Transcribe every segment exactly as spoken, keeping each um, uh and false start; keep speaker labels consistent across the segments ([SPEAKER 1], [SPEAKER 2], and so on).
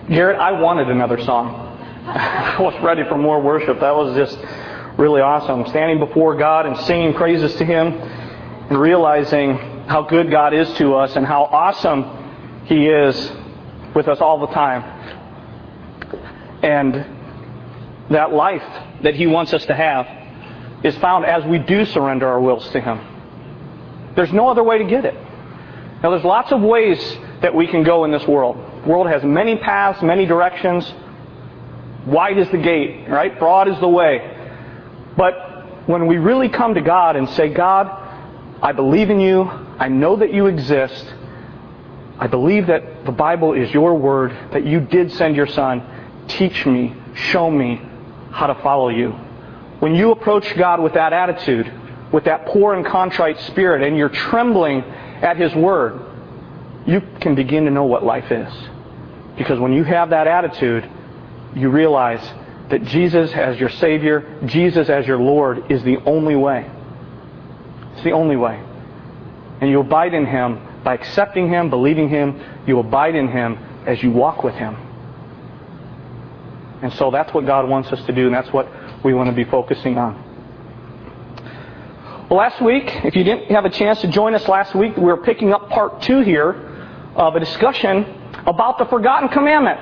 [SPEAKER 1] Garrett, I wanted another song. I was ready for more worship. That was just really awesome. Standing before God and singing praises to Him and realizing how good God is to us and how awesome He is with us all the time. And that life that He wants us to have is found as we do surrender our wills to Him. There's no other way to get it. Now, there's lots of ways that we can go in this world. The world has many paths, many directions. Wide is the gate, right? Broad is the way. But when we really come to God and say, God, I believe in You. I know that You exist. I believe that the Bible is Your Word, that You did send Your Son. Teach me, show me how to follow You. When you approach God with that attitude, with that poor and contrite spirit, and you're trembling at His Word, you can begin to know what life is. Because when you have that attitude, you realize that Jesus as your Savior, Jesus as your Lord, is the only way. It's the only way. And you abide in Him by accepting Him, believing Him. You abide in Him as you walk with Him. And so that's what God wants us to do, and that's what we want to be focusing on. Well, last week, if you didn't have a chance to join us last week, we were picking up part two here of a discussion about the forgotten commandment.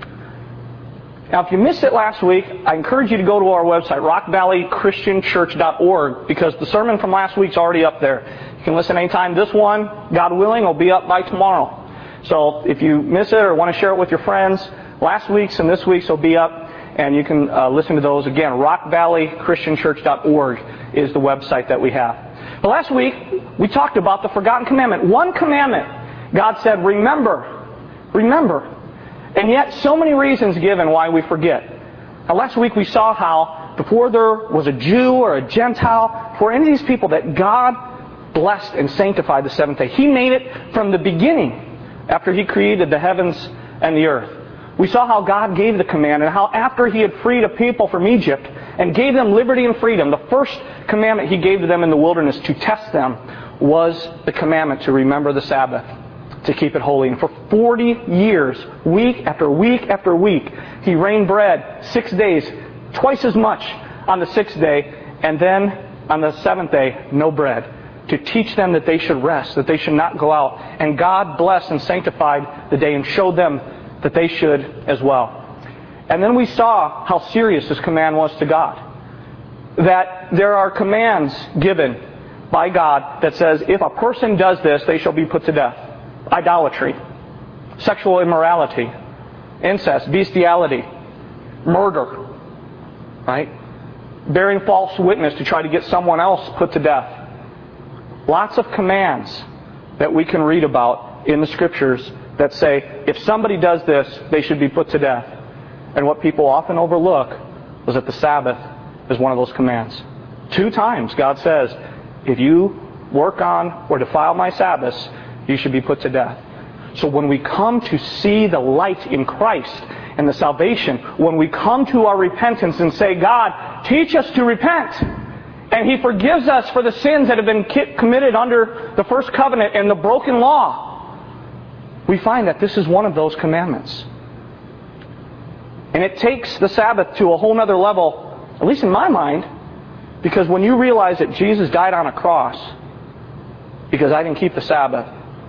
[SPEAKER 1] Now, if you missed it last week, I encourage you to go to our website, rock valley christian church dot org, because the sermon from last week's already up there. You can listen anytime. This one, God willing, will be up by tomorrow. So if you miss it or want to share it with your friends, last week's and this week's will be up, and you can uh, listen to those. Again, rock valley christian church dot org is the website that we have. But last week, we talked about the forgotten commandment. One commandment, God said, remember, remember. And yet, so many reasons given why we forget. Now, last week we saw how before there was a Jew or a Gentile, for any of these people, that God blessed and sanctified the seventh day. He made it from the beginning after He created the heavens and the earth. We saw how God gave the command and how after He had freed a people from Egypt and gave them liberty and freedom, the first commandment He gave to them in the wilderness to test them was the commandment to remember the Sabbath, to keep it holy. And for forty years, week after week after week, He rained bread six days, twice as much on the sixth day, and then on the seventh day, no bread, to teach them that they should rest, that they should not go out. And God blessed and sanctified the day and showed them that they should as well. And then we saw how serious this command was to God. That there are commands given by God that says, if a person does this, they shall be put to death. Idolatry, sexual immorality, incest, bestiality, murder, right? Bearing false witness to try to get someone else put to death. Lots of commands that we can read about in the Scriptures that say, if somebody does this, they should be put to death. And what people often overlook was that the Sabbath is one of those commands. Two times God says, if you work on or defile my Sabbaths, you should be put to death. So when we come to see the light in Christ and the salvation, when we come to our repentance and say, God, teach us to repent, and He forgives us for the sins that have been committed under the first covenant and the broken law, we find that this is one of those commandments. And it takes the Sabbath to a whole other level, at least in my mind, because when you realize that Jesus died on a cross because I didn't keep the Sabbath,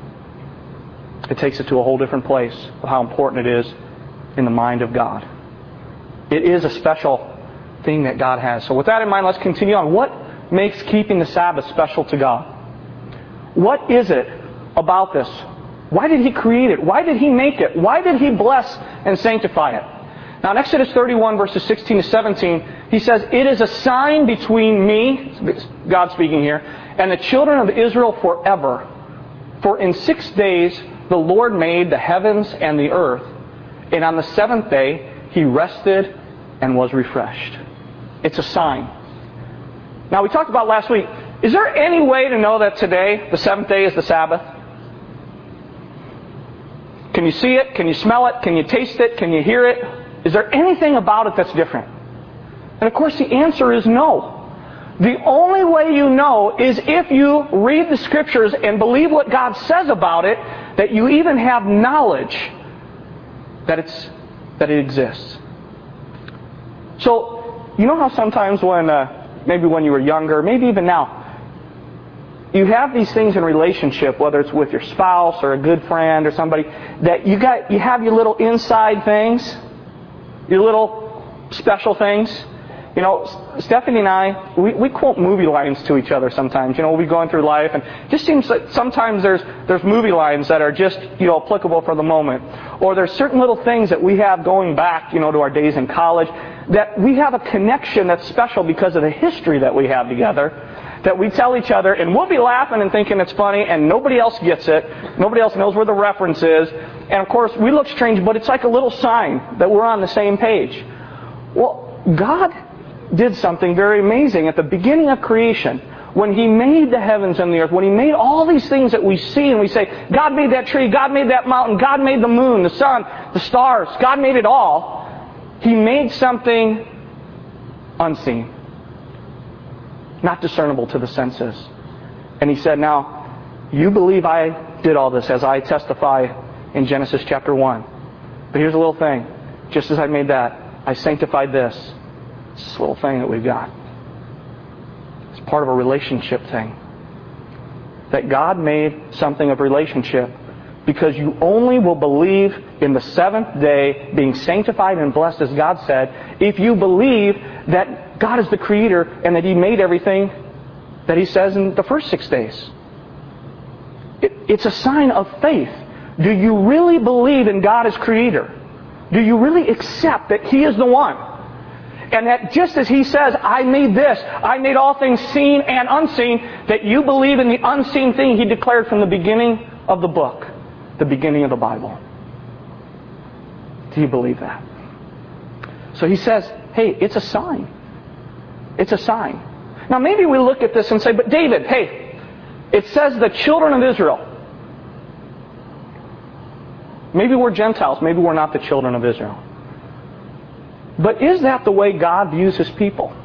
[SPEAKER 1] it takes it to a whole different place of how important it is in the mind of God. It is a special thing that God has. So with that in mind, let's continue on. What makes keeping the Sabbath special to God? What is it about this? Why did He create it? Why did He make it? Why did He bless and sanctify it? Now in Exodus thirty-one, verses sixteen to seventeen, He says, it is a sign between me, God speaking here, and the children of Israel forever. For in six days the Lord made the heavens and the earth, and on the seventh day He rested and was refreshed. It's a sign. Now we talked about last week, is there any way to know that today, the seventh day, is the Sabbath? Can you see it? Can you smell it? Can you taste it? Can you hear it? Is there anything about it that's different? And of course the answer is no. The only way you know is if you read the Scriptures and believe what God says about it, that you even have knowledge that it's that it exists. So, you know how sometimes when, uh, maybe when you were younger, maybe even now, you have these things in relationship, whether it's with your spouse or a good friend or somebody, that you got, you have your little inside things, your little special things. You know, Stephanie and I, we, we quote movie lines to each other sometimes. You know, we'll be going through life, and it just seems like sometimes there's there's movie lines that are just, you know, applicable for the moment. Or there's certain little things that we have going back, you know, to our days in college, that we have a connection that's special because of the history that we have together, that we tell each other, and we'll be laughing and thinking it's funny, and nobody else gets it. Nobody else knows where the reference is. And of course, we look strange, but it's like a little sign that we're on the same page. Well, God did something very amazing at the beginning of creation. When He made the heavens and the earth, when He made all these things that we see and we say, God made that tree, God made that mountain, God made the moon, the sun, the stars, God made it all, He made something unseen, not discernible to the senses. And He said, now, you believe I did all this as I testify in Genesis chapter one. But here's a little thing. Just as I made that, I sanctified this. This little thing that we've got. It's part of a relationship thing. That God made something of relationship because you only will believe in the seventh day being sanctified and blessed as God said if you believe that God is the Creator and that He made everything that He says in the first six days. It, it's a sign of faith. Do you really believe in God as Creator? Do you really accept that He is the one? And that just as He says, I made this, I made all things seen and unseen, that you believe in the unseen thing He declared from the beginning of the book, the beginning of the Bible. Do you believe that? So He says, hey, it's a sign. It's a sign. Now maybe we look at this and say, but David, hey, it says the children of Israel. Maybe we're Gentiles, maybe we're not the children of Israel. But is that the way God views His people?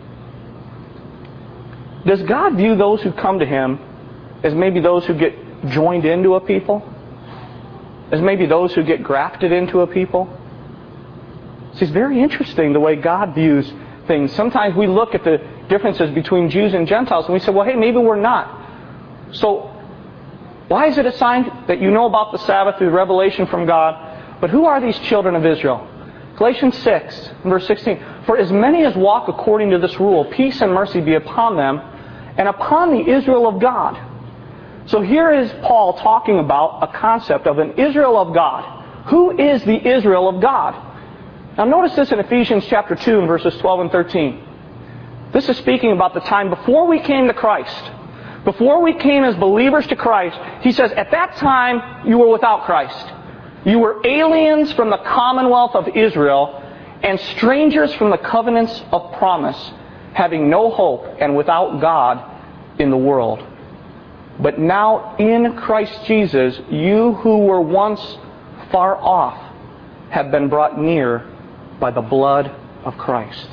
[SPEAKER 1] Does God view those who come to Him as maybe those who get joined into a people? As maybe those who get grafted into a people? See, it's very interesting the way God views things. Sometimes we look at the differences between Jews and Gentiles and we say, well, hey, maybe we're not. So, why is it a sign that you know about the Sabbath through revelation from God? But who are these children of Israel? Galatians six, verse sixteen. For as many as walk according to this rule, peace and mercy be upon them, and upon the Israel of God. So here is Paul talking about a concept of an Israel of God. Who is the Israel of God? Now notice this in Ephesians chapter two, verses twelve and thirteen. This is speaking about the time before we came to Christ. Before we came as believers to Christ, he says, at that time you were without Christ. You were aliens from the commonwealth of Israel and strangers from the covenants of promise, having no hope and without God in the world. But now in Christ Jesus, you who were once far off have been brought near by the blood of Christ.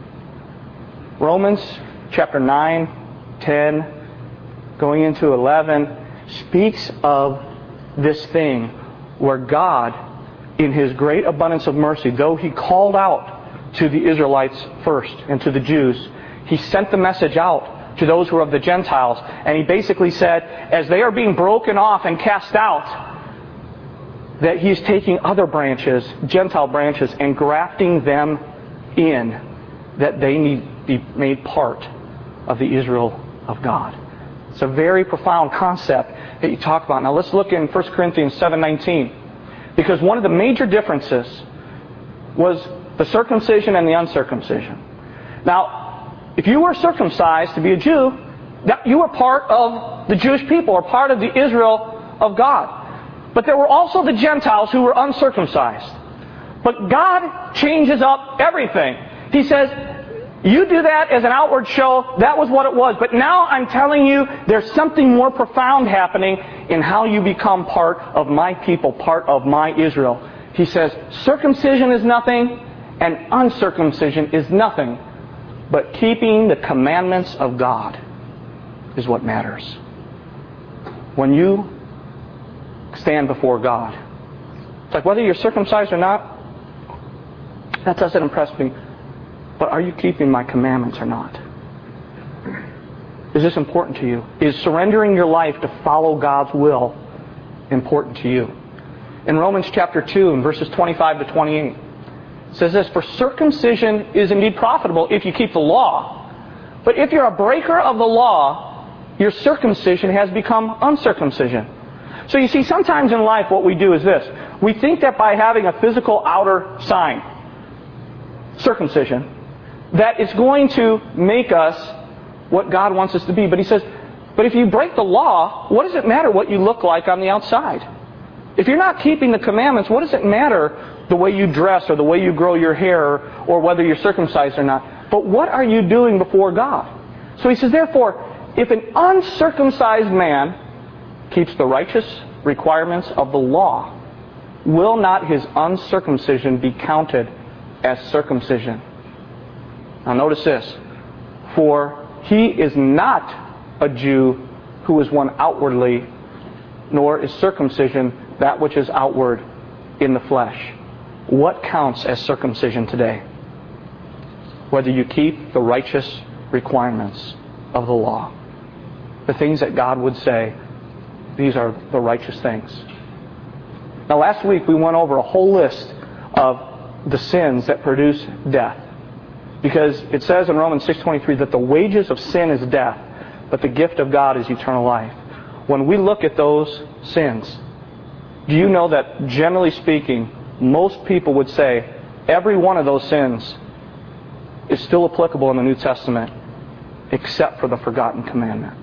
[SPEAKER 1] Romans chapter nine, ten, going into eleven, speaks of this thing where God, in His great abundance of mercy, though He called out to the Israelites first and to the Jews, He sent the message out to those who are of the Gentiles. And He basically said, as they are being broken off and cast out, that He's taking other branches, Gentile branches, and grafting them in, that they need be made part of the Israel of God. It's a very profound concept that you talk about. Now let's look in First Corinthians seven nineteen. Because one of the major differences was the circumcision and the uncircumcision. Now, if you were circumcised to be a Jew, that you were part of the Jewish people, or part of the Israel of God. But there were also the Gentiles who were uncircumcised. But God changes up everything. He says, you do that as an outward show, that was what it was. But now I'm telling you, there's something more profound happening in how you become part of my people, part of my Israel. He says, circumcision is nothing, and uncircumcision is nothing. But keeping the commandments of God is what matters. When you stand before God, it's like whether you're circumcised or not, That doesn't impress me. But are you keeping my commandments or not? Is this important to you? Is surrendering your life to follow God's will important to you? In Romans chapter two, in verses twenty-five to twenty-eight, it says this, "For circumcision is indeed profitable if you keep the law. But if you're a breaker of the law, your circumcision has become uncircumcision." So you see, sometimes in life what we do is this. We think that by having a physical outer sign, circumcision, that it's going to make us what God wants us to be. But he says, but if you break the law, what does it matter what you look like on the outside? If you're not keeping the commandments, what does it matter the way you dress or the way you grow your hair or whether you're circumcised or not? But what are you doing before God? So he says, therefore, if an uncircumcised man keeps the righteous requirements of the law, will not his uncircumcision be counted as circumcision? Now notice this. For he is not a Jew who is one outwardly, nor is circumcision that which is outward in the flesh. What counts as circumcision today? Whether you keep the righteous requirements of the law. The things that God would say, these are the righteous things. Now last week we went over a whole list of the sins that produce death. Because it says in Romans six twenty-three that the wages of sin is death, but the gift of God is eternal life. When we look at those sins, do you know that generally speaking, most people would say every one of those sins is still applicable in the New Testament, except for the forgotten commandment.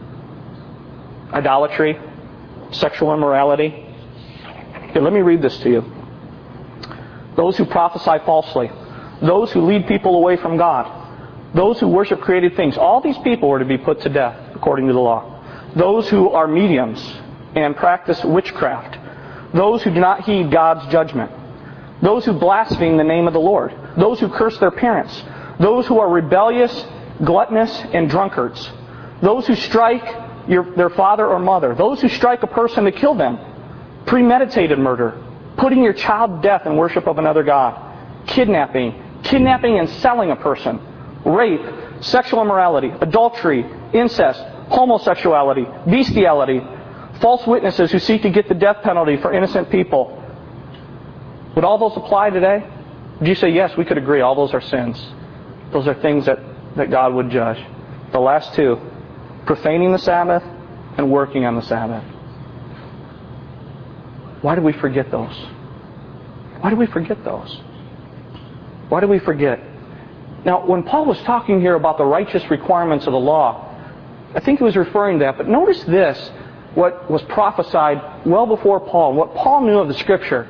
[SPEAKER 1] Idolatry, sexual immorality. Here, let me read this to you. Those who prophesy falsely, those who lead people away from God, those who worship created things, all these people were to be put to death according to the law. Those who are mediums and practice witchcraft, those who do not heed God's judgment, those who blaspheme the name of the Lord, those who curse their parents, those who are rebellious, gluttonous, and drunkards, those who strike your, their father or mother, those who strike a person to kill them, premeditated murder, putting your child to death in worship of another god, kidnapping, kidnapping and selling a person, rape, sexual immorality, adultery, incest, homosexuality, bestiality, false witnesses who seek to get the death penalty for innocent people. Would all those apply today? Would you say, yes, we could agree, all those are sins. Those are things that, that God would judge. The last two, profaning the Sabbath and working on the Sabbath. Why do we forget those? Why do we forget those? Why do we forget? Now, when Paul was talking here about the righteous requirements of the law, I think he was referring to that. But notice this, what was prophesied well before Paul, what Paul knew of the Scripture.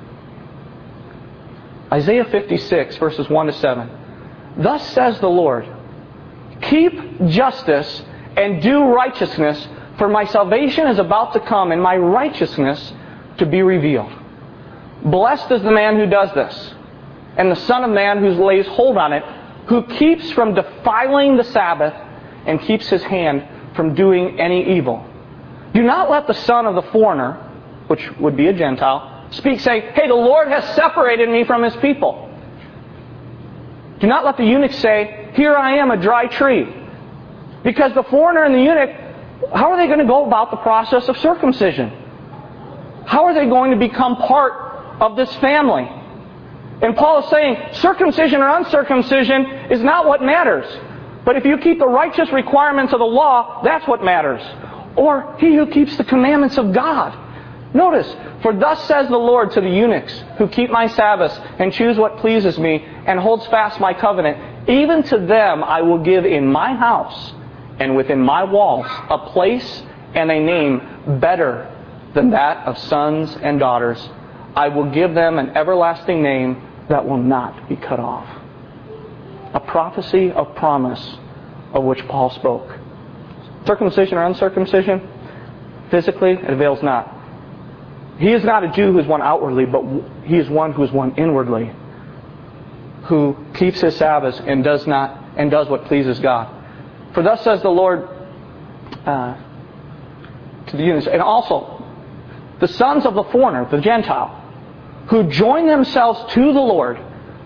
[SPEAKER 1] Isaiah fifty-six, verses one to seven. Thus says the Lord, keep justice and do righteousness, for my salvation is about to come, and my righteousness to be revealed. Blessed is the man who does this, and the Son of Man who lays hold on it, who keeps from defiling the Sabbath, and keeps his hand from doing any evil. Do not let the son of the foreigner, which would be a Gentile, speak saying, hey, the Lord has separated me from his people. Do not let the eunuch say, here I am, a dry tree. Because the foreigner and the eunuch, how are they going to go about the process of circumcision? How are they going to become part of this family? And Paul is saying, circumcision or uncircumcision is not what matters. But if you keep the righteous requirements of the law, that's what matters. Or he who keeps the commandments of God. Notice, for thus says the Lord to the eunuchs who keep my Sabbaths and choose what pleases me and holds fast my covenant, even to them I will give in my house and within my walls a place and a name better than that of sons and daughters. I will give them an everlasting name that will not be cut off. A prophecy of promise of which Paul spoke. Circumcision or uncircumcision, physically, it avails not. He is not a Jew who is one outwardly, but he is one who is one inwardly, who keeps his Sabbaths and does not and does what pleases God. For thus says the Lord uh, to the eunuchs, and also the sons of the foreigner, the Gentile, who join themselves to the Lord,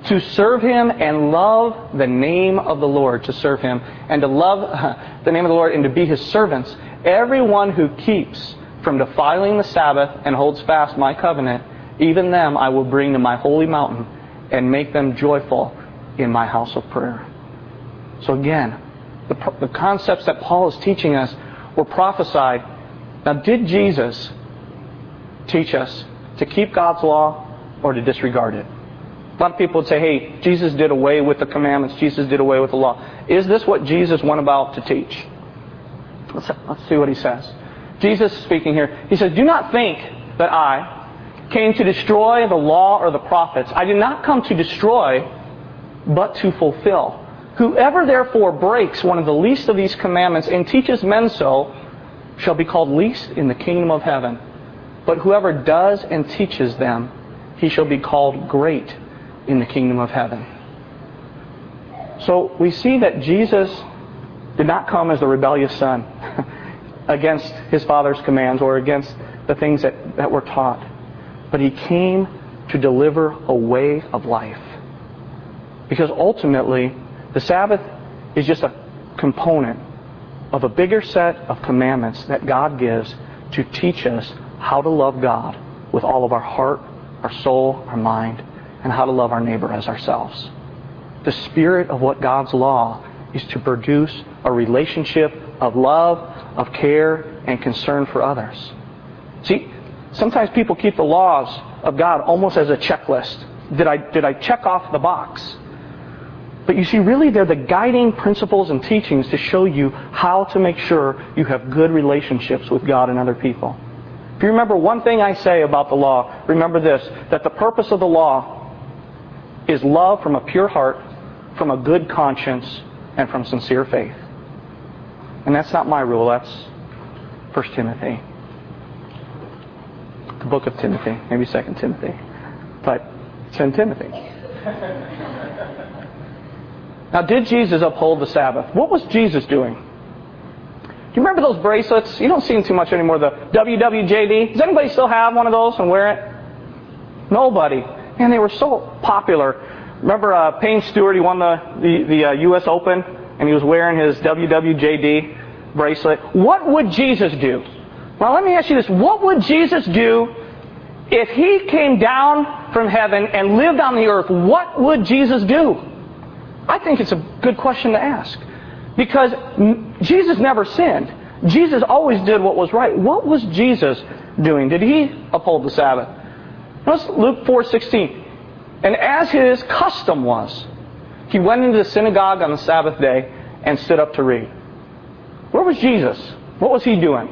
[SPEAKER 1] to serve Him and love the name of the Lord, to serve Him, and to love uh, the name of the Lord and to be His servants. Everyone who keeps from defiling the Sabbath and holds fast my covenant, even them I will bring to my holy mountain and make them joyful in my house of prayer. So again, the, the concepts that Paul is teaching us were prophesied. Now, did Jesus teach us to keep God's law or to disregard it? A lot of people would say, hey, Jesus did away with the commandments. Jesus did away with the law. Is this what Jesus went about to teach? Let's, let's see what he says. Jesus is speaking here. He says, do not think that I came to destroy the law or the prophets. I did not come to destroy, but to fulfill. Whoever therefore breaks one of the least of these commandments and teaches men so shall be called least in the kingdom of heaven. But whoever does and teaches them, he shall be called great in the kingdom of heaven. So we see that Jesus did not come as the rebellious son against His Father's commands or against the things that, that were taught. But He came to deliver a way of life. Because ultimately, the Sabbath is just a component of a bigger set of commandments that God gives to teach us how to love God with all of our heart, our soul, our mind, and how to love our neighbor as ourselves. The spirit of what God's law is to produce a relationship of love, of care, and concern for others. See, sometimes people keep the laws of God almost as a checklist. Did I, did I check off the box? But you see, really they're the guiding principles and teachings to show you how to make sure you have good relationships with God and other people. If you remember one thing I say about the law, remember this, that the purpose of the law is love from a pure heart, from a good conscience, and from sincere faith. And that's not my rule, that's First Timothy. The book of Timothy, maybe Second Timothy. But it's in Timothy. Now, did Jesus uphold the Sabbath? What was Jesus doing? Do you remember those bracelets? You don't see them too much anymore, the W W J D. Does anybody still have one of those and wear it? Nobody. Man, they were so popular. Remember uh, Payne Stewart, he won the, the, the uh, U S Open, and he was wearing his W W J D bracelet. What would Jesus do? Well, let me ask you this. What would Jesus do if He came down from heaven and lived on the earth? What would Jesus do? I think it's a good question to ask. Because Jesus never sinned. Jesus always did what was right. What was Jesus doing? Did He uphold the Sabbath? Notice Luke four sixteen. And as His custom was, He went into the synagogue on the Sabbath day and stood up to read. Where was Jesus? What was He doing?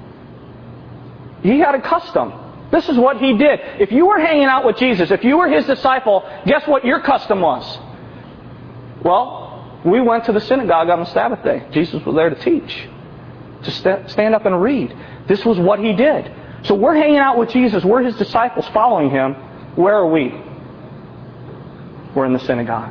[SPEAKER 1] He had a custom. This is what He did. If you were hanging out with Jesus, if you were His disciple, guess what your custom was? Well, we went to the synagogue on the Sabbath day. Jesus was there to teach, to st- stand up and read. This was what He did. So we're hanging out with Jesus. We're His disciples following Him. Where are we? We're in the synagogue.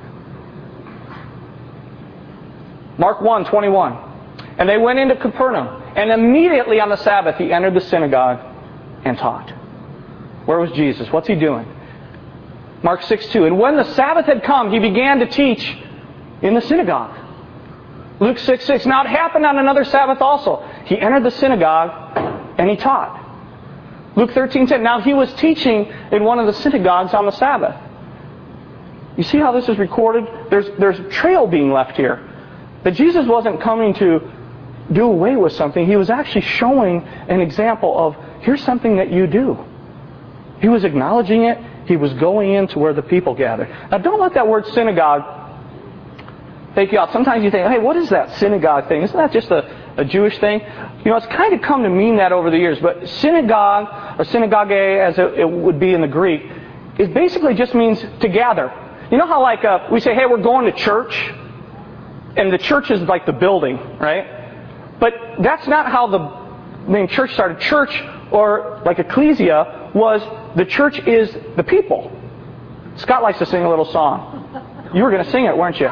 [SPEAKER 1] Mark one twenty-one. And they went into Capernaum, and immediately on the Sabbath He entered the synagogue and taught. Where was Jesus? What's He doing? Mark six two. And when the Sabbath had come, He began to teach in the synagogue. Luke six six. Now it happened on another Sabbath also. He entered the synagogue and He taught. Luke thirteen ten. Now He was teaching in one of the synagogues on the Sabbath. You see how this is recorded? There's, there's a trail being left here. That Jesus wasn't coming to do away with something. He was actually showing an example of, here's something that you do. He was acknowledging it. He was going into where the people gathered. Now don't let that word synagogue take you out. Sometimes you think, hey, what is that synagogue thing? Isn't that just a, a Jewish thing? You know, it's kind of come to mean that over the years. But synagogue, or synagogue as it, it would be in the Greek, it basically just means to gather. You know how like uh, we say, hey, we're going to church? And the church is like the building, right? But that's not how the name church started. Church, or like ecclesia, was the church is the people. Scott likes to sing a little song. You were going to sing it, weren't you?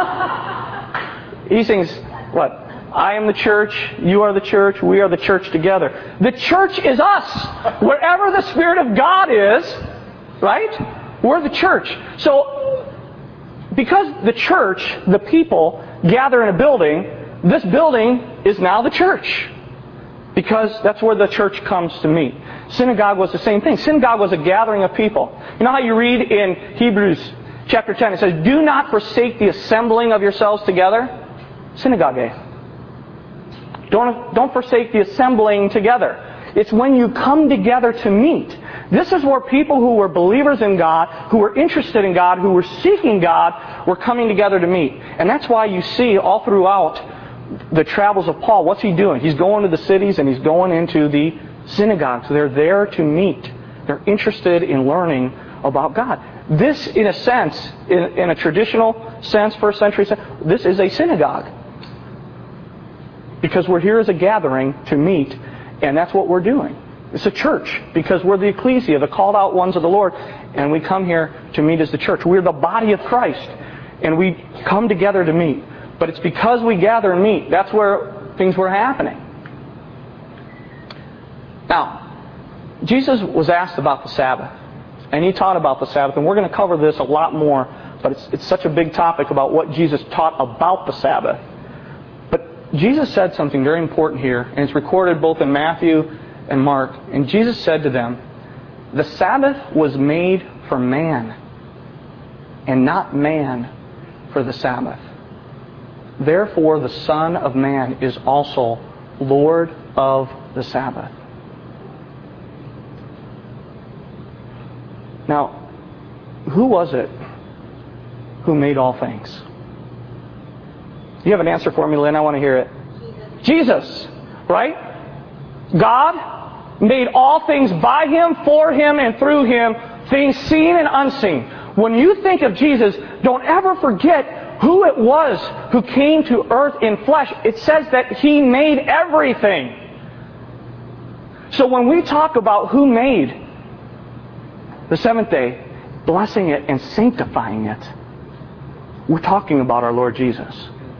[SPEAKER 1] He sings, what? I am the church, you are the church, we are the church together. The church is us. Wherever the Spirit of God is, right? We're the church. So because the church, the people, gather in a building, this building is now the church. Because that's where the church comes to meet. Synagogue was the same thing. Synagogue was a gathering of people. You know how you read in Hebrews chapter ten, it says, do not forsake the assembling of yourselves together? Synagogue. Don't, don't forsake the assembling together. It's when you come together to meet. This is where people who were believers in God, who were interested in God, who were seeking God, were coming together to meet. And that's why you see all throughout the travels of Paul, what's he doing? He's going to the cities and he's going into the synagogues. They're there to meet. They're interested in learning about God. This, in a sense, in, in a traditional sense, first century sense, this is a synagogue. Because we're here as a gathering to meet, and that's what we're doing. It's a church, because we're the ecclesia, the called out ones of the Lord, and we come here to meet as the church. We're the body of Christ, and we come together to meet. But it's because we gather and meet, that's where things were happening. Now, Jesus was asked about the Sabbath, and he taught about the Sabbath, and we're going to cover this a lot more, but it's, it's such a big topic about what Jesus taught about the Sabbath. But Jesus said something very important here, and it's recorded both in Matthew and Mark. And Jesus said to them, the Sabbath was made for man, and not man for the Sabbath. Therefore the Son of Man is also Lord of the Sabbath. Now, who was it who made all things? You have an answer for me, Lynn? I want to hear it. Jesus. Jesus, right? God made all things by Him, for Him, and through Him, things seen and unseen. When you think of Jesus, don't ever forget who it was who came to earth in flesh. It says that He made everything. So when we talk about who made the seventh day, blessing it and sanctifying it, we're talking about our Lord Jesus.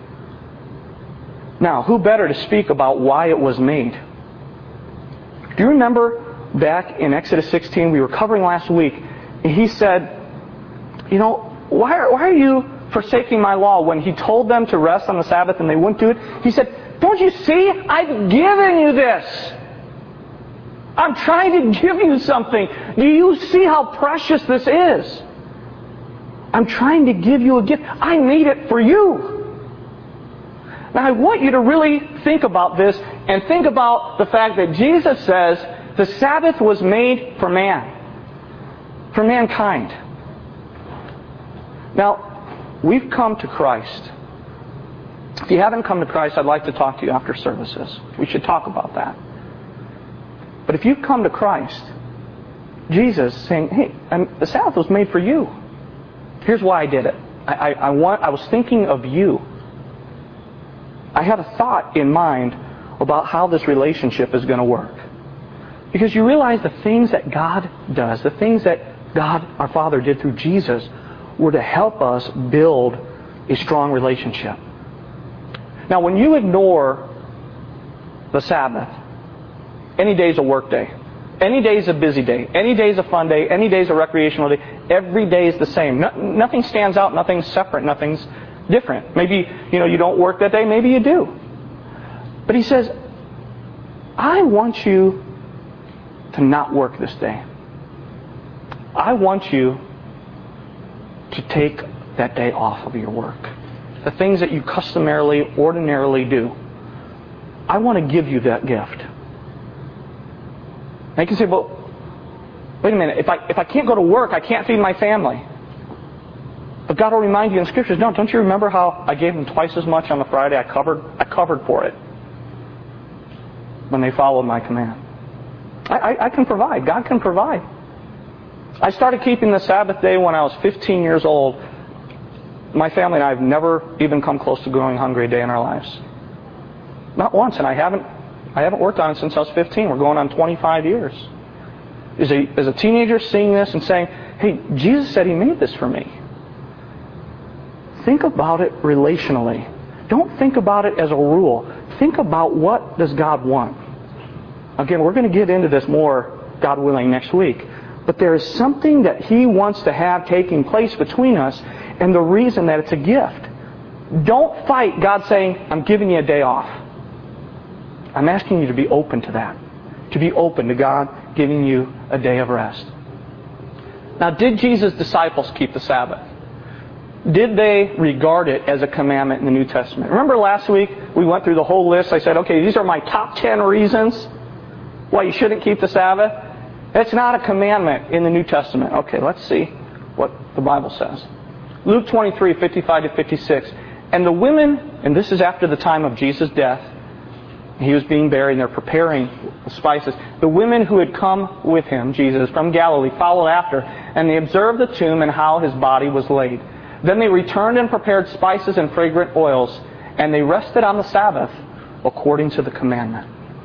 [SPEAKER 1] Now, who better to speak about why it was made? Do you remember back in Exodus sixteen, we were covering last week, and He said, you know, why are, why are you forsaking my law? When He told them to rest on the Sabbath and they wouldn't do it, He said, don't you see? I've given you this. I'm trying to give you something. Do you see how precious this is? I'm trying to give you a gift. I made it for you. Now I want you to really think about this and think about the fact that Jesus says the Sabbath was made for man, for mankind. Now, we've come to Christ. If you haven't come to Christ, I'd like to talk to you after services. We should talk about that. But if you've come to Christ, Jesus saying, hey, the Sabbath was made for you. Here's why I did it. I, I, I, want, I was thinking of you. I had a thought in mind about how this relationship is going to work. Because you realize the things that God does, the things that God, our Father, did through Jesus, were to help us build a strong relationship. Now, when you ignore the Sabbath, any day is a work day. Any day is a busy day. Any day is a fun day. Any day is a recreational day. Every day is the same. No, nothing stands out. Nothing's separate. Nothing's different. Maybe, you know, you don't work that day. Maybe you do. But He says, I want you to not work this day. I want you to take that day off of your work. The things that you customarily, ordinarily do. I want to give you that gift. And you can say, well, wait a minute, if I if I can't go to work, I can't feed my family. But God will remind you in Scriptures, no, don't you remember how I gave them twice as much on the Friday? I covered I covered for it when they followed my command. I, I, I can provide. God can provide. I started keeping the Sabbath day when I was fifteen years old. My family and I have never even come close to going hungry a day in our lives. Not once, and I haven't I haven't worked on it since I was fifteen. We're going on twenty-five years. As a, as a teenager seeing this and saying, hey, Jesus said He made this for me. Think about it relationally. Don't think about it as a rule. Think about what does God want. Again, we're going to get into this more, God willing, next week. But there is something that He wants to have taking place between us, and the reason that it's a gift. Don't fight God saying, I'm giving you a day off. I'm asking you to be open to that. To be open to God giving you a day of rest. Now, did Jesus' disciples keep the Sabbath? Did they regard it as a commandment in the New Testament? Remember last week we went through the whole list. I said, okay, these are my top ten reasons why you shouldn't keep the Sabbath. It's not a commandment in the New Testament. Okay, let's see what the Bible says. Luke twenty-three, fifty-five to fifty-six. And the women, and this is after the time of Jesus' death, he was being buried and they're preparing the spices. The women who had come with him, Jesus, from Galilee, followed after, and they observed the tomb and how his body was laid. Then they returned and prepared spices and fragrant oils, and they rested on the Sabbath according to the commandment.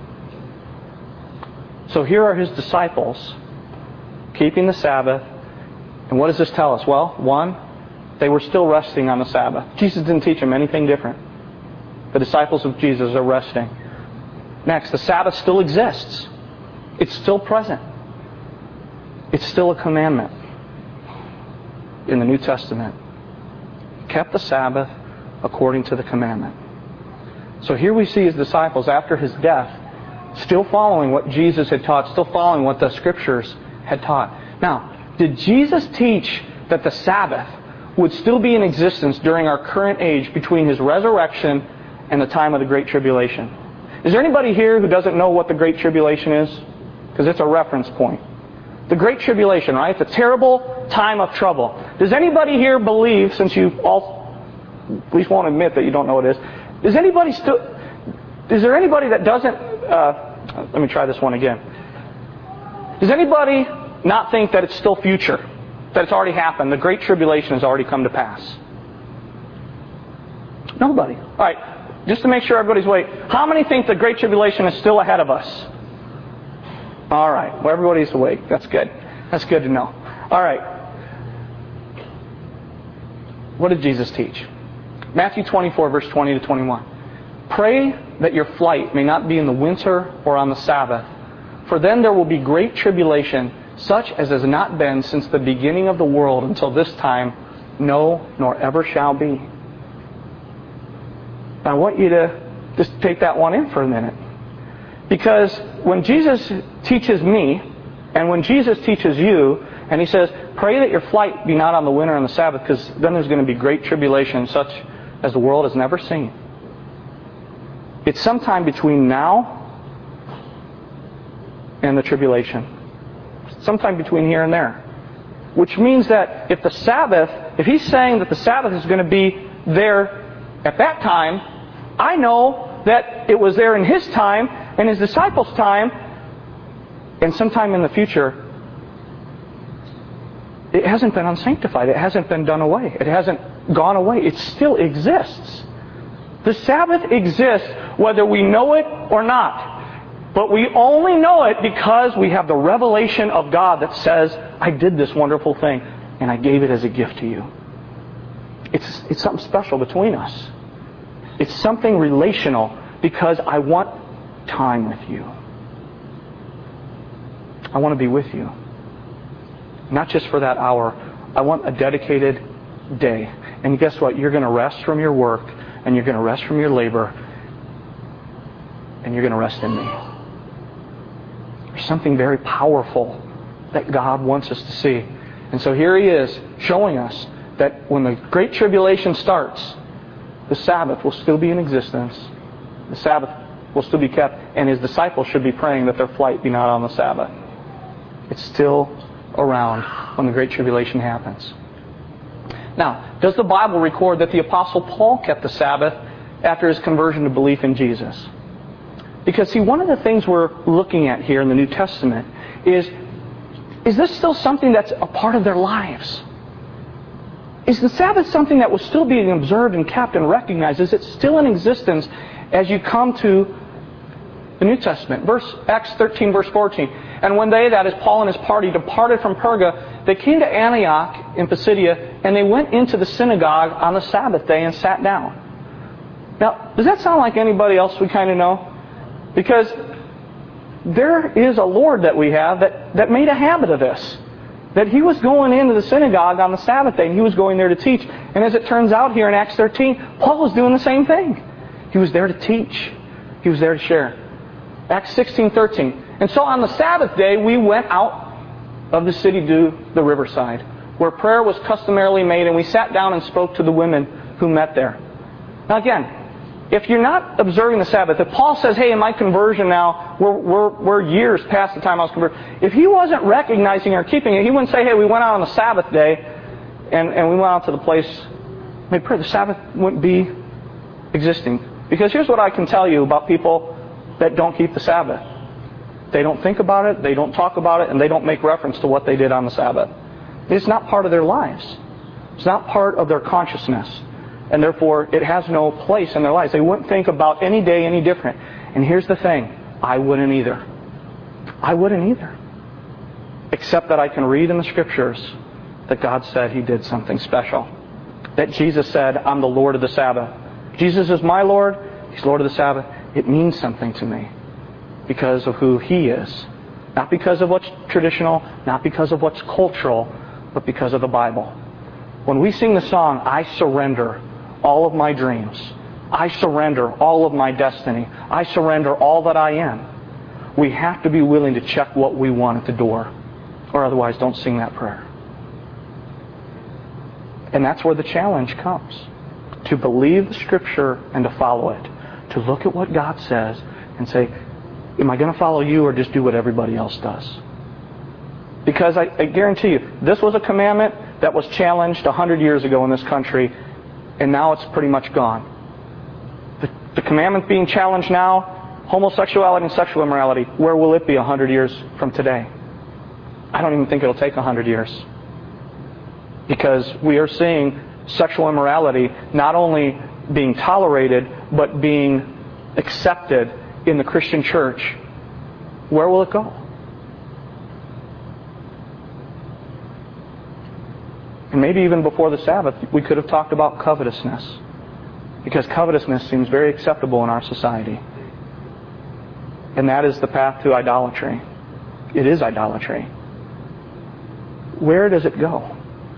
[SPEAKER 1] So here are his disciples keeping the Sabbath. And what does this tell us? Well, one, they were still resting on the Sabbath. Jesus didn't teach them anything different. The disciples of Jesus are resting. Next, the Sabbath still exists. It's still present. It's still a commandment in the New Testament. Kept the Sabbath according to the commandment. So here we see his disciples after his death still following what Jesus had taught, still following what the Scriptures had taught. Now, did Jesus teach that the Sabbath would still be in existence during our current age between his resurrection and the time of the Great Tribulation? Is there anybody here who doesn't know what the Great Tribulation is? Because it's a reference point. The Great Tribulation, right? It's a terrible time of trouble. Does anybody here believe, since you all at least won't admit that you don't know what it is, does anybody still, is there anybody that doesn't, uh, let me try this one again. Does anybody not think that it's still future? That it's already happened? The Great Tribulation has already come to pass? Nobody. All right, just to make sure everybody's awake, how many think the Great Tribulation is still ahead of us? All right. Well, everybody's awake. That's good. That's good to know. All right. What did Jesus teach? Matthew twenty-four, verse twenty to twenty-one. Pray that your flight may not be in the winter or on the Sabbath, for then there will be great tribulation, such as has not been since the beginning of the world until this time, no, nor ever shall be. I want you to just take that one in for a minute. Because when Jesus teaches me, and when Jesus teaches you, and he says, pray that your flight be not on the winter and the Sabbath, because then there's going to be great tribulation, such as the world has never seen. It's sometime between now and the tribulation. Sometime between here and there. Which means that if the Sabbath, if he's saying that the Sabbath is going to be there at that time, I know that it was there in his time, and his disciples' time, and sometime in the future, it hasn't been unsanctified. It hasn't been done away. It hasn't gone away. It still exists. The Sabbath exists whether we know it or not. But we only know it because we have the revelation of God that says, I did this wonderful thing, and I gave it as a gift to you. It's, it's something special between us. It's something relational because I want time with you. I want to be with you. Not just for that hour. I want a dedicated day. And guess what? You're going to rest from your work, and you're going to rest from your labor, and you're going to rest in me. There's something very powerful that God wants us to see. And so here he is showing us that when the Great Tribulation starts, the Sabbath will still be in existence. The Sabbath will still be kept, and his disciples should be praying that their flight be not on the Sabbath. It's still around when the Great Tribulation happens. Now, does the Bible record that the Apostle Paul kept the Sabbath after his conversion to belief in Jesus? Because, see, one of the things we're looking at here in the New Testament is, is this still something that's a part of their lives? Is the Sabbath something that was still being observed and kept and recognized? Is it still in existence as you come to the New Testament? Verse Acts thirteen, verse fourteen. And when they, that is Paul and his party, departed from Perga, they came to Antioch in Pisidia, and they went into the synagogue on the Sabbath day and sat down. Now, does that sound like anybody else we kind of know? Because there is a Lord that we have that, that made a habit of this. that he was going into the synagogue on the Sabbath day and he was going there to teach. And as it turns out here in Acts thirteen, Paul was doing the same thing. He was there to teach. He was there to share. Acts sixteen thirteen. And so on the Sabbath day, we went out of the city to the riverside, where prayer was customarily made, and we sat down and spoke to the women who met there. Now again, if you're not observing the Sabbath, if Paul says, hey, in my conversion now, we're, we're, we're years past the time I was converted, if he wasn't recognizing or keeping it, he wouldn't say, hey, we went out on the Sabbath day, and, and we went out to the place, made prayer. The Sabbath wouldn't be existing. Because here's what I can tell you about people that don't keep the Sabbath. They don't think about it, they don't talk about it, and they don't make reference to what they did on the Sabbath. It's not part of their lives. It's not part of their consciousness. And therefore, it has no place in their lives. They wouldn't think about any day any different. And here's the thing. I wouldn't either. I wouldn't either. Except that I can read in the Scriptures that God said He did something special. That Jesus said, I'm the Lord of the Sabbath. Jesus is my Lord. He's Lord of the Sabbath. It means something to me because of who He is. Not because of what's traditional, not because of what's cultural, but because of the Bible. When we sing the song, I surrender all of my dreams. I surrender all of my destiny. I surrender all that I am. We have to be willing to check what we want at the door, or otherwise don't sing that prayer. And that's where the challenge comes. To believe the Scripture and to follow it. To look at what God says and say, am I going to follow you or just do what everybody else does? Because I, I guarantee you, this was a commandment that was challenged a hundred years ago in this country, and now it's pretty much gone. The, the commandment being challenged now, homosexuality and sexual immorality, where will it be a hundred years from today? I don't even think it'll take a hundred years. Because we are seeing sexual immorality not only being tolerated, but being accepted in the Christian church. Where will it go? And maybe even before the Sabbath, we could have talked about covetousness. Because covetousness seems very acceptable in our society. And that is the path to idolatry. It is idolatry. Where does it go?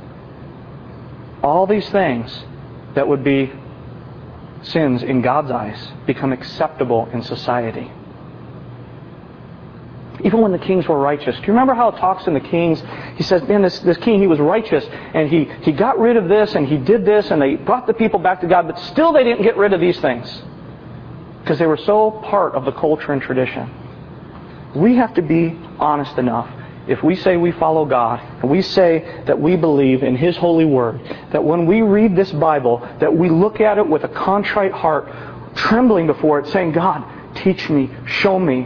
[SPEAKER 1] All these things that would be sins in God's eyes become acceptable in society. Even when the kings were righteous. Do you remember how it talks in the Kings? He says, man, this, this king, he was righteous, and he, he got rid of this, and he did this, and they brought the people back to God, but still they didn't get rid of these things. Because they were so part of the culture and tradition. We have to be honest enough. If we say we follow God, and we say that we believe in His holy word, that when we read this Bible, that we look at it with a contrite heart, trembling before it, saying, God, teach me, show me.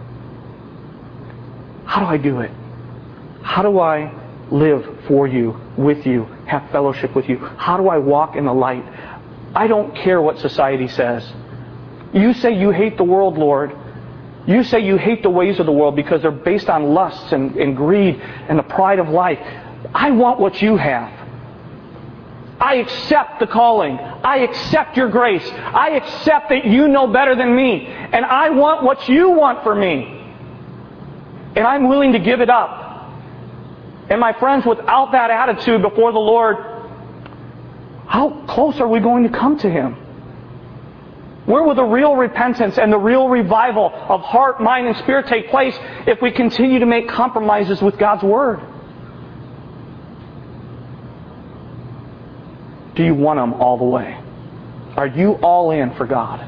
[SPEAKER 1] How do I do it? How do I live for you, with you, have fellowship with you? How do I walk in the light? I don't care what society says. You say you hate the world, Lord. You say you hate the ways of the world because they're based on lusts and, and greed and the pride of life. I want what you have. I accept the calling. I accept your grace. I accept that you know better than me. And I want what you want for me. And I'm willing to give it up. And my friends, without that attitude before the Lord, how close are we going to come to Him? Where will the real repentance and the real revival of heart, mind, and spirit take place if we continue to make compromises with God's Word? Do you want Him all the way? Are you all in for God?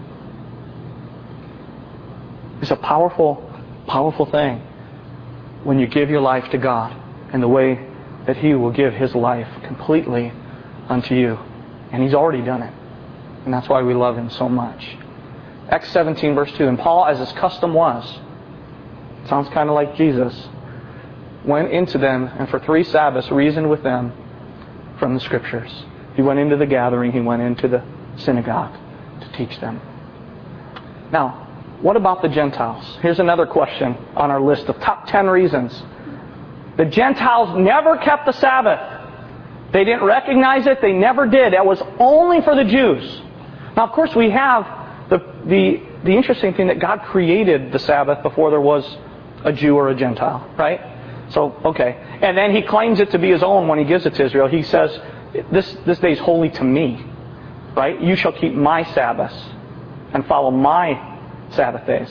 [SPEAKER 1] It's a powerful, powerful thing when you give your life to God in the way that He will give His life completely unto you. And He's already done it. And that's why we love Him so much. Acts seventeen verse two. And Paul, as his custom was, sounds kind of like Jesus, went into them and for three Sabbaths reasoned with them from the Scriptures. He went into the gathering. He went into the synagogue to teach them. Now, what about the Gentiles? Here's another question on our list of top ten reasons. The Gentiles never kept the Sabbath. They didn't recognize it. They never did. That was only for the Jews. Now, of course, we have the, the, the interesting thing that God created the Sabbath before there was a Jew or a Gentile, right? So, okay. And then he claims it to be his own when he gives it to Israel. He says, this, this day is holy to me. Right? You shall keep my Sabbaths and follow my Sabbath days.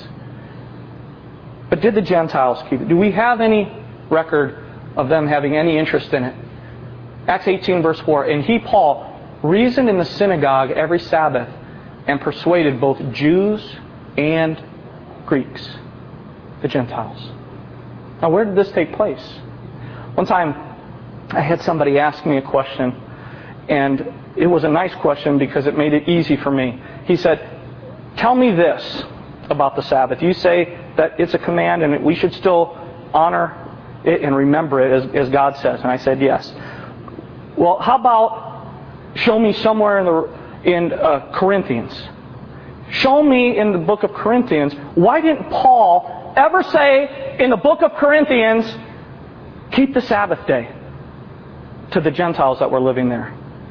[SPEAKER 1] But did the Gentiles keep it? Do we have any record of them having any interest in it? Acts eighteen verse four, and he, Paul, reasoned in the synagogue every Sabbath and persuaded both Jews and Greeks, the Gentiles. Now, where did this take place? One time, I had somebody ask me a question, and it was a nice question because it made it easy for me. He said, tell me this about the Sabbath. You say that it's a command and we should still honor it and remember it as, as God says. And I said, yes. Well, how about show me somewhere in the in uh, Corinthians. Show me in the book of Corinthians, why didn't Paul ever say in the book of Corinthians, keep the Sabbath day to the Gentiles that were living there?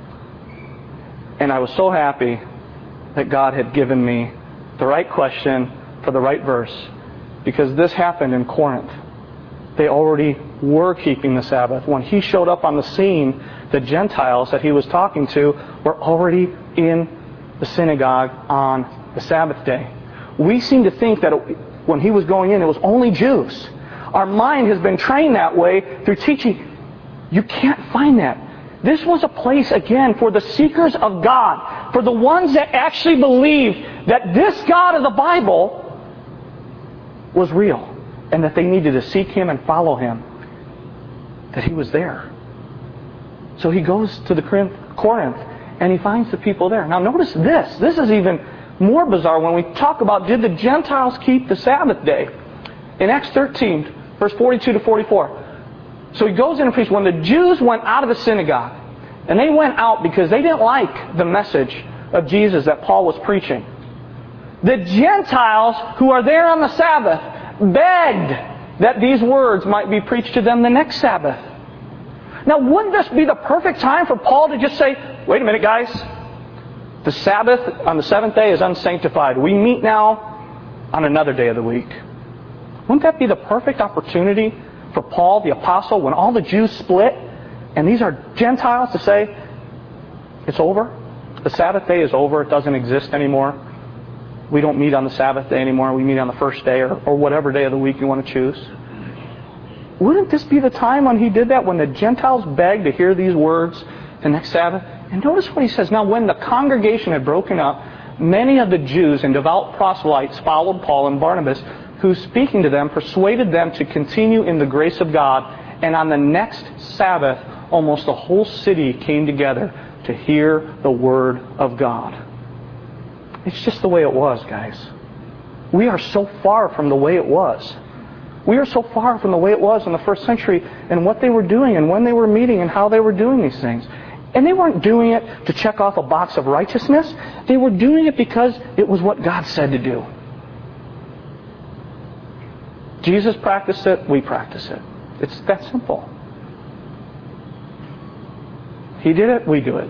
[SPEAKER 1] And I was so happy that God had given me the right question for the right verse, because this happened in Corinth. They already were keeping the Sabbath. When he showed up on the scene, the Gentiles that he was talking to were already in the synagogue on the Sabbath day. We seem to think that it, when he was going in, it was only Jews. Our mind has been trained that way through teaching. You can't find that. This was a place, again, for the seekers of God, for the ones that actually believed that this God of the Bible was real, and that they needed to seek Him and follow Him, that He was there. So he goes to the Corinth, and he finds the people there. Now notice this. This is even more bizarre when we talk about, did the Gentiles keep the Sabbath day? In Acts thirteen, verse forty-two to forty-four. So he goes in and preaches. When the Jews went out of the synagogue, and they went out because they didn't like the message of Jesus that Paul was preaching, the Gentiles who are there on the Sabbath begged that these words might be preached to them the next Sabbath. Now, wouldn't this be the perfect time for Paul to just say, wait a minute, guys. The Sabbath on the seventh day is unsanctified. We meet now on another day of the week. Wouldn't that be the perfect opportunity for Paul, the apostle, when all the Jews split, and these are Gentiles, to say, it's over. The Sabbath day is over. It doesn't exist anymore. We don't meet on the Sabbath day anymore. We meet on the first day or, or whatever day of the week you want to choose. Wouldn't this be the time when he did that, when the Gentiles begged to hear these words the next Sabbath? And notice what he says. Now, when the congregation had broken up, many of the Jews and devout proselytes followed Paul and Barnabas, who, speaking to them, persuaded them to continue in the grace of God. And on the next Sabbath, almost the whole city came together to hear the word of God. It's just the way it was, guys. We are so far from the way it was. We are so far from the way it was in the first century and what they were doing and when they were meeting and how they were doing these things. And they weren't doing it to check off a box of righteousness. They were doing it because it was what God said to do. Jesus practiced it, we practice it. It's that simple. He did it, we do it.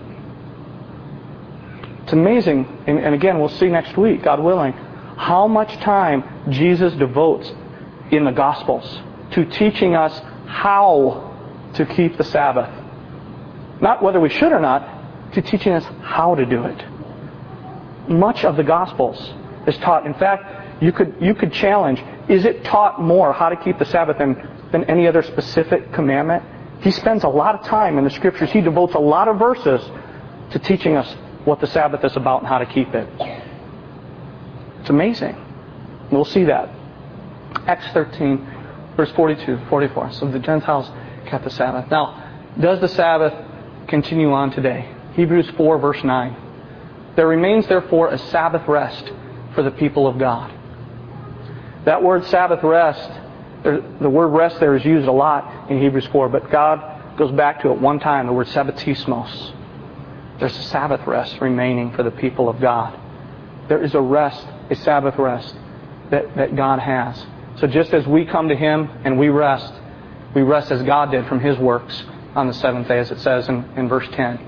[SPEAKER 1] It's amazing, and, and again, we'll see next week, God willing, how much time Jesus devotes in the Gospels to teaching us how to keep the Sabbath. Not whether we should or not, to teaching us how to do it. Much of the Gospels is taught. In fact, you could you could challenge, is it taught more how to keep the Sabbath than, than any other specific commandment? He spends a lot of time in the Scriptures. He devotes a lot of verses to teaching us what the Sabbath is about and how to keep it. It's amazing. We'll see that. Acts thirteen, verse forty-two, forty-four. So the Gentiles kept the Sabbath. Now, does the Sabbath continue on today? Hebrews four, verse nine. There remains therefore a Sabbath rest for the people of God. That word Sabbath rest, the word rest there is used a lot in Hebrews four, but God goes back to it one time, the word sabbatismos. There's a Sabbath rest remaining for the people of God. There is a rest, a Sabbath rest that, that God has. So just as we come to Him and we rest, we rest as God did from His works on the seventh day, as it says in, in verse ten.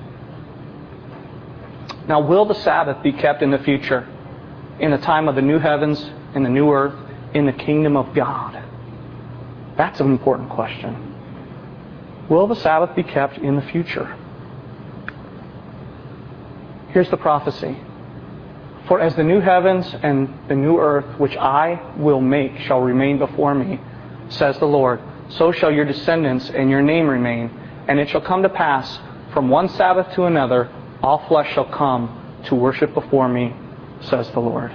[SPEAKER 1] Now, will the Sabbath be kept in the future, in the time of the new heavens and the new earth, in the kingdom of God? That's an important question. Will the Sabbath be kept in the future? Here's the prophecy. For as the new heavens and the new earth, which I will make, shall remain before me, says the Lord, so shall your descendants and your name remain. And it shall come to pass, from one Sabbath to another, all flesh shall come to worship before me, says the Lord.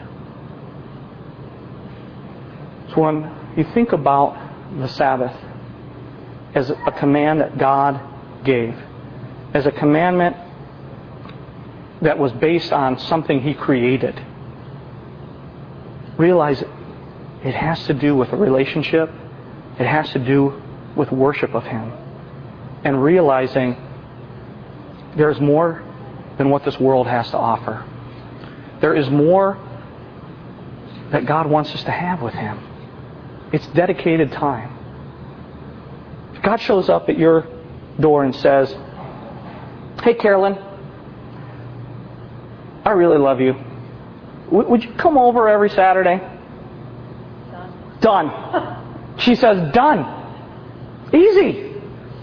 [SPEAKER 1] So when you think about the Sabbath as a command that God gave, as a commandment that was based on something He created, realize it has to do with a relationship. It has to do with worship of Him. And realizing there's more than what this world has to offer. There is more that God wants us to have with Him. It's dedicated time. If God shows up at your door and says, "Hey, Carolyn, I really love you. W- would you come over every Saturday?" Done. Done. She says, done. Easy.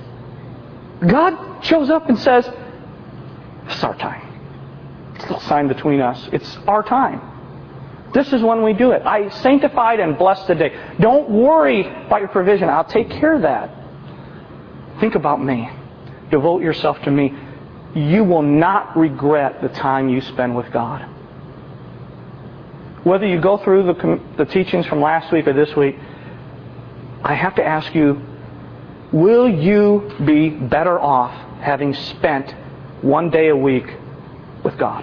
[SPEAKER 1] God shows up and says, it's our time. It's a little sign between us. It's our time. This is when we do it. I sanctified and blessed the day. Don't worry about your provision. I'll take care of that. Think about me. Devote yourself to me. You will not regret the time you spend with God. Whether you go through the, the teachings from last week or this week, I have to ask you, will you be better off having spent one day a week with God?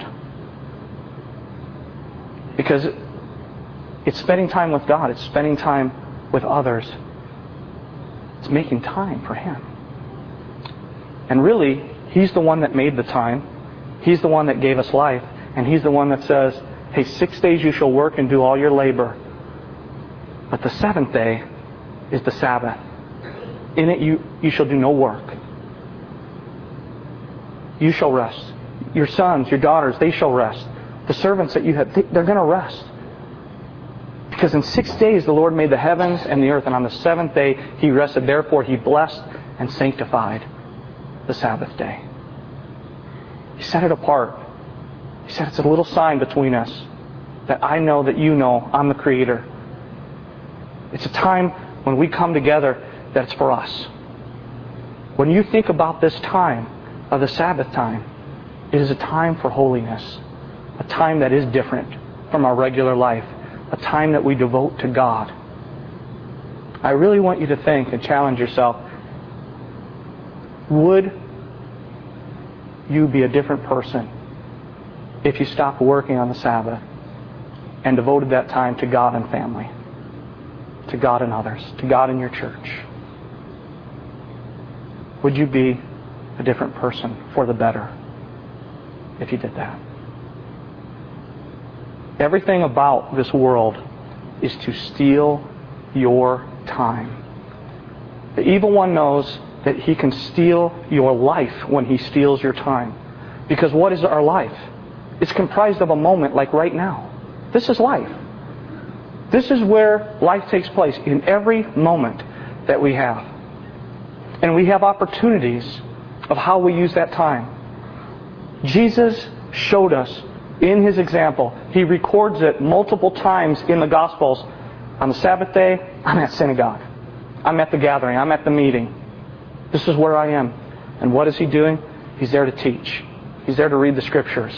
[SPEAKER 1] Because it's spending time with God. It's spending time with others. It's making time for Him. And really, He's the one that made the time. He's the one that gave us life. And He's the one that says, hey, six days you shall work and do all your labor. But the seventh day is the Sabbath. In it you, you shall do no work. You shall rest. Your sons, your daughters, they shall rest. The servants that you have, they, they're going to rest. Because in six days the Lord made the heavens and the earth, and on the seventh day He rested. Therefore He blessed and sanctified the Sabbath day. He set it apart. He said it's a little sign between us that I know that you know I'm the Creator. It's a time when we come together that it's for us. When you think about this time of the Sabbath time, it is a time for holiness. A time that is different from our regular life. A time that we devote to God. I really want you to think and challenge yourself. Would you be a different person if you stopped working on the Sabbath and devoted that time to God and family? To God and others. To God and your church? Would you be a different person for the better if you did that? Everything about this world is to steal your time. The evil one knows that he can steal your life when he steals your time. Because what is our life? It's comprised of a moment like right now. This is life. This is where life takes place, in every moment that we have. And we have opportunities of how we use that time. Jesus showed us in His example. He records it multiple times in the Gospels. On the Sabbath day, I'm at synagogue. I'm at the gathering. I'm at the meeting. This is where I am. And what is He doing? He's there to teach. He's there to read the Scriptures.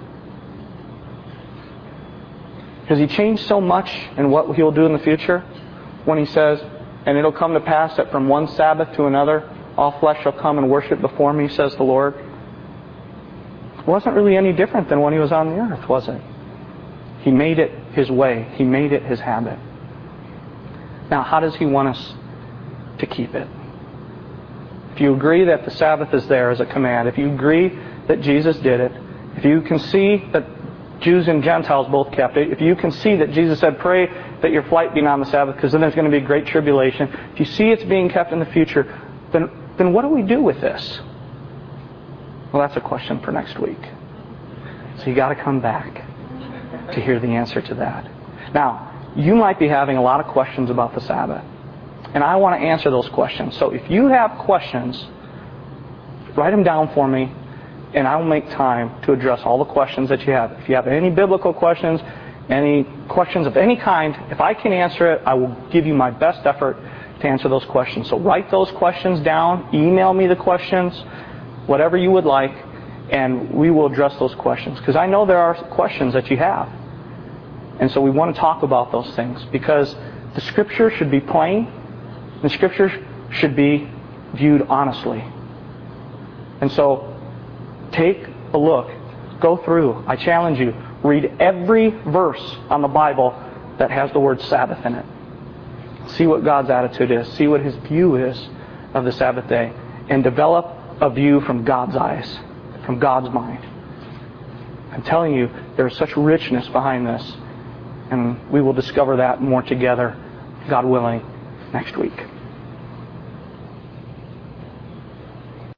[SPEAKER 1] Has He changed so much in what He'll do in the future? When He says, and it'll come to pass that from one Sabbath to another, all flesh shall come and worship before me, says the Lord. It wasn't really any different than when He was on the earth, was it? He made it His way. He made it His habit. Now, how does He want us to keep it? If you agree that the Sabbath is there as a command, if you agree that Jesus did it, if you can see that Jews and Gentiles both kept it, if you can see that Jesus said, pray that your flight be not on the Sabbath, because then there's going to be great tribulation. If you see it's being kept in the future, then, then what do we do with this? Well, that's a question for next week. So you got to come back to hear the answer to that. Now, you might be having a lot of questions about the Sabbath. And I want to answer those questions. So if you have questions, write them down for me, and I will make time to address all the questions that you have. If you have any biblical questions, any questions of any kind, if I can answer it, I will give you my best effort to answer those questions. So write those questions down, email me the questions, whatever you would like, and we will address those questions. Because I know there are questions that you have. And so we want to talk about those things, because the Scripture should be plain. The Scripture should be viewed honestly. And so take a look. Go through. I challenge you. Read every verse on the Bible that has the word Sabbath in it. See what God's attitude is. See what His view is of the Sabbath day. And develop a view from God's eyes, from God's mind. I'm telling you, there's such richness behind this. And we will discover that more together, God willing, next week.